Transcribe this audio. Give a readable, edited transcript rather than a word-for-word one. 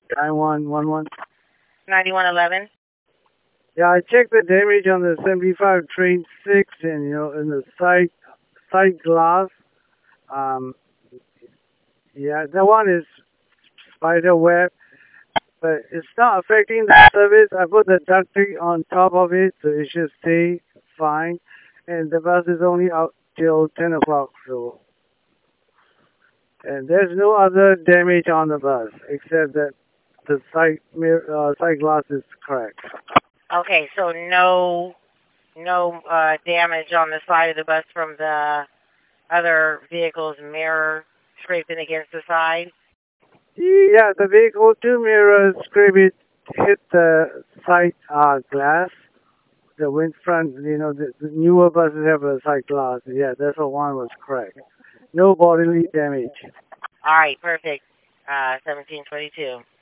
9111. 9111. Yeah, I checked the damage on the 75 train 6 and, in the side glass. Um, yeah, that one is spider web, but it's not affecting the service. I put the ducting on top of it, so it should stay fine. And the bus is only out till 10 o'clock, so. And there's no other damage on the bus except that the side glass is cracked. Okay, so no damage on the side of the bus from the other vehicle's mirror scraping against the side? Yeah, the vehicle two mirrors hit the side glass. The wind front, the newer buses have a side glass. Yeah, that's the one was cracked. No bodily damage. All right, perfect. 1722.